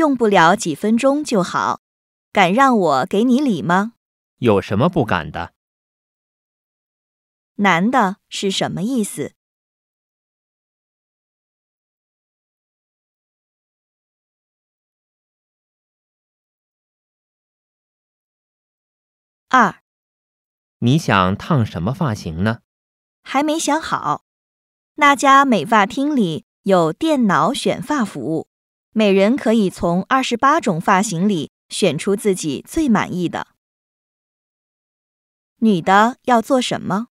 用不了几分钟就好。敢让我给你理吗？ 有什么不敢的？ 难的是什么意思？2. 你想烫什么发型呢？ 还没想好。那家美发厅里有电脑选发服务，每人可以从28种发型里选出自己最满意的。女的要做什么？